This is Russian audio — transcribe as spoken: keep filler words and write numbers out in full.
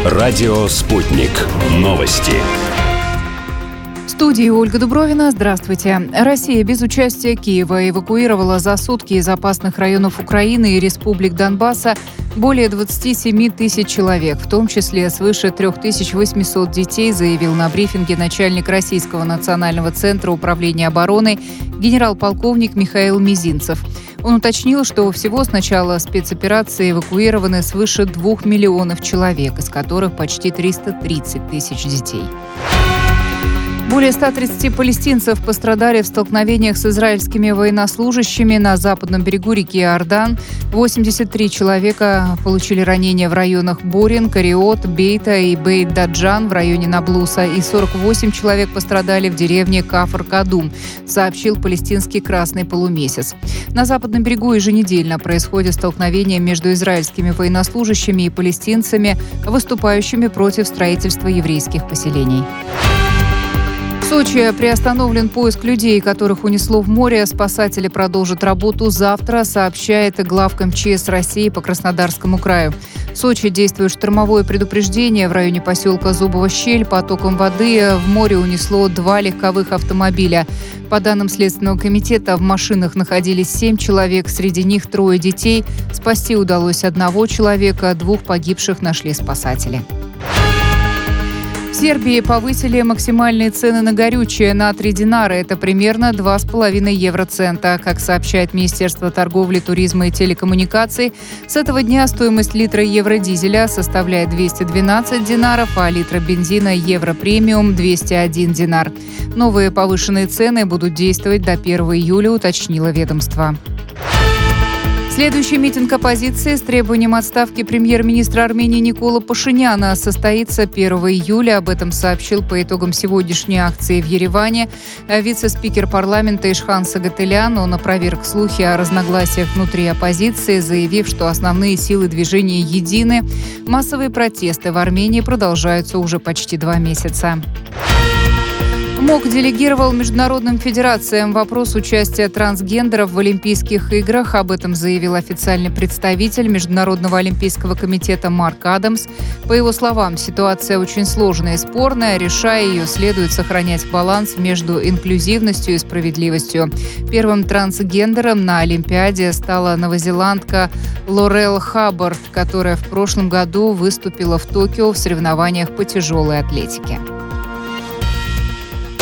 Радио «Спутник». Новости. В студии Ольга Дубровина. Здравствуйте. Россия без участия Киева эвакуировала за сутки из опасных районов Украины и республик Донбасса более двадцати семи тысяч человек, в том числе свыше трёх тысяч восьмисот детей, заявил на брифинге начальник Российского национального центра управления обороной генерал-полковник Михаил Мизинцев. Он уточнил, что всего с начала спецоперации эвакуированы свыше двух миллионов человек, из которых почти триста тридцать тысяч детей. Более ста тридцати палестинцев пострадали в столкновениях с израильскими военнослужащими на западном берегу реки Иордан. восемьдесят три человека получили ранения в районах Борин, Кариот, Бейта и Бейт-Даджан в районе Наблуса, и сорок восемь человек пострадали в деревне Кафр-Кадум, сообщил палестинский Красный полумесяц. На западном берегу еженедельно происходят столкновения между израильскими военнослужащими и палестинцами, выступающими против строительства еврейских поселений. В Сочи приостановлен поиск людей, которых унесло в море. Спасатели продолжат работу завтра, сообщает главка эм че эс России по Краснодарскому краю. В Сочи действует штормовое предупреждение. В районе поселка Зубова-Щель потоком воды в море унесло два легковых автомобиля. По данным Следственного комитета, в машинах находились семь человек, среди них трое детей. Спасти удалось одного человека, двух погибших нашли спасатели. В Сербии повысили максимальные цены на горючее на три динара. Это примерно два с половиной евроцента. Как сообщает Министерство торговли, туризма и телекоммуникаций, с этого дня стоимость литра евродизеля составляет двести двенадцать динаров, а литра бензина евро-премиум – двести один динар. Новые повышенные цены будут действовать до первого июля, уточнило ведомство. Следующий митинг оппозиции с требованием отставки премьер-министра Армении Никола Пашиняна состоится первого июля. Об этом сообщил по итогам сегодняшней акции в Ереване вице-спикер парламента Ишхан Сагатылян. Он опроверг слухи о разногласиях внутри оппозиции, заявив, что основные силы движения едины. Массовые протесты в Армении продолжаются уже почти два месяца. МОК делегировал международным федерациям вопрос участия трансгендеров в Олимпийских играх. Об этом заявил официальный представитель Международного олимпийского комитета Марк Адамс. По его словам, ситуация очень сложная и спорная. Решая ее, следует сохранять баланс между инклюзивностью и справедливостью. Первым трансгендером на Олимпиаде стала новозеландка Лорел Хаббард, которая в прошлом году выступила в Токио в соревнованиях по тяжелой атлетике.